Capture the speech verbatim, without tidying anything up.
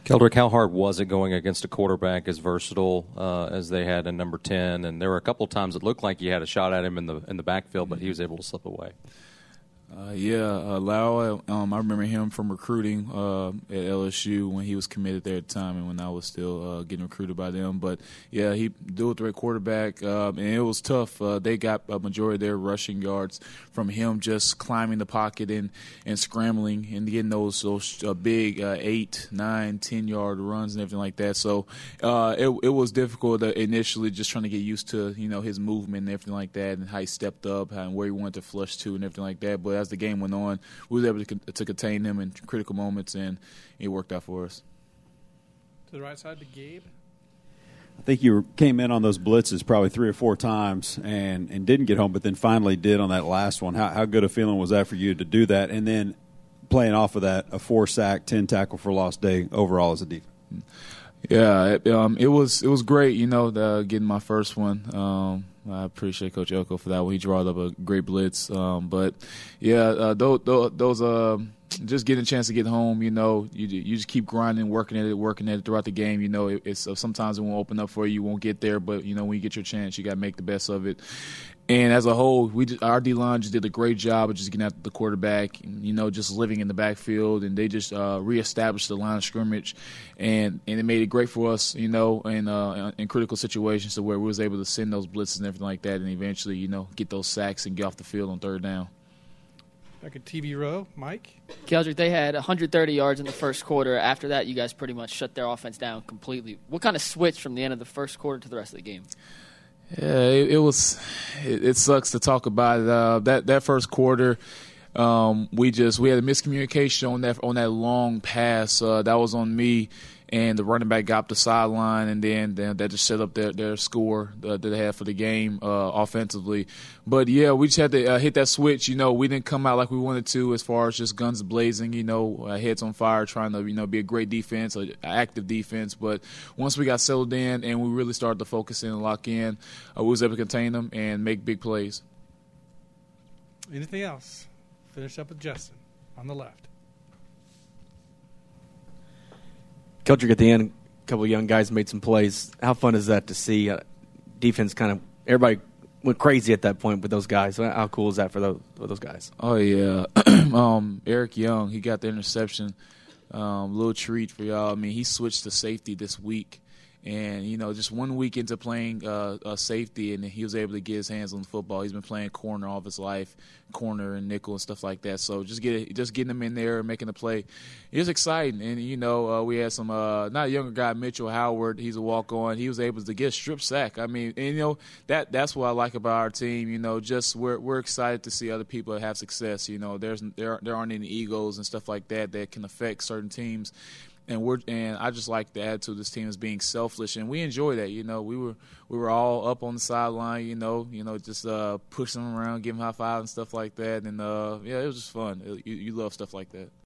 Keldrick, how hard was it going against a quarterback as versatile uh, as they had in number ten? And there were a couple times it looked like you had a shot at him in the in the backfield, but he was able to slip away. Uh, yeah, uh, Lau, um, I remember him from recruiting uh, at L S U when he was committed there at the time and when I was still uh, getting recruited by them. But, yeah, he dual threat quarterback, uh, and it was tough. Uh, they got a majority of their rushing yards from him just climbing the pocket and, and scrambling and getting those, those uh, big uh, eight, nine, ten-yard runs and everything like that. So uh, it, it was difficult initially just trying to get used to, you know, his movement and everything like that and how he stepped up and where he wanted to flush to and everything like that. But as the game went on, we were able to, to contain him in critical moments, and it worked out for us. To the right side to Gabe. I think you came in on those blitzes probably three or four times and, and didn't get home, but then finally did on that last one. How, how good a feeling was that for you to do that? And then playing off of that, a four-sack, ten tackle for loss day overall as a defense. Yeah, it, um, it was it was great, you know, the, getting my first one. Um, I appreciate Coach Elko for that one. He drawed up a great blitz. Um, but, yeah, uh, those, those uh, just getting a chance to get home, you know, you you just keep grinding, working at it, working at it throughout the game. You know, it, it's uh, sometimes it won't open up for you, you won't get there. But, you know, when you get your chance, you got to make the best of it. And as a whole, we just, our D-line just did a great job of just getting after the quarterback, and, you know, just living in the backfield. And they just uh, reestablished the line of scrimmage. And, and it made it great for us, you know, in, uh, in critical situations to where we was able to send those blitzes and everything like that and eventually, you know, get those sacks and get off the field on third down. Back at T V row, Mike. Keldrick, they had one hundred thirty yards in the first quarter. After that, you guys pretty much shut their offense down completely. What kind of switch from the end of the first quarter to the rest of the game? Yeah, it, it was. It, it sucks to talk about it. Uh, that that first quarter, um, we just we had a miscommunication on that on that long pass. Uh, that was on me, and the running back got up the sideline, and then, then that just set up their their score uh, that they had for the game uh, offensively. But yeah, we just had to uh, hit that switch. You know, we didn't come out like we wanted to, as far as just guns blazing. You know, uh, heads on fire, trying to you know be a great defense, an active defense. But once we got settled in and we really started to focus in and lock in, uh, we was able to contain them and make big plays. Anything else? Finish up with Justin on the left. Keldrick, at the end, a couple of young guys made some plays. How fun is that to see uh, defense kind of – everybody went crazy at that point with those guys. How cool is that for those, for those guys? Oh, yeah. um, Eric Young, he got the interception. Um, little treat for y'all. I mean, he switched to safety this week. And, you know, just one week into playing uh, uh, safety, and he was able to get his hands on the football. He's been playing corner all of his life, corner and nickel and stuff like that. So just get just getting him in there and making the play, it was exciting. And, you know, uh, we had some uh, – not a younger guy, Mitchell Howard. He's a walk-on. He was able to get a strip sack. I mean, and, you know, that that's what I like about our team. You know, just we're we're excited to see other people have success. You know, there's there there aren't any egos and stuff like that that can affect certain teams. And we're and I just like the attitude of this team as being selfless, and we enjoy that. You know, we were we were all up on the sideline. You know, you know, just uh, pushing them around, giving high fives and stuff like that. And uh, yeah, it was just fun. You, you love stuff like that.